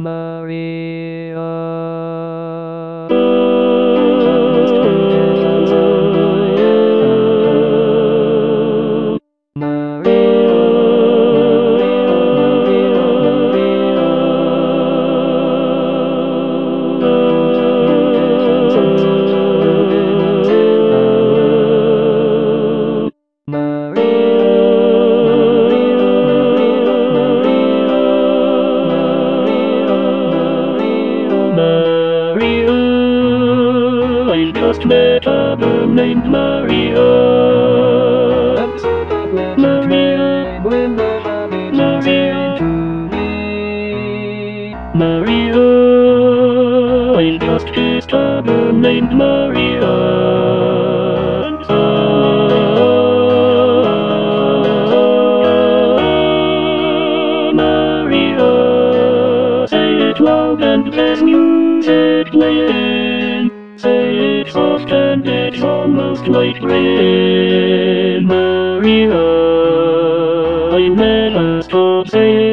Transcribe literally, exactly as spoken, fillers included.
Maria. I just met a girl named Maria. Maria, Maria, Maria. I just kissed a girl named Maria. Maria, say it loud and there's music playing. Say it soft and it's almost like rain. Maria, I never stop saying.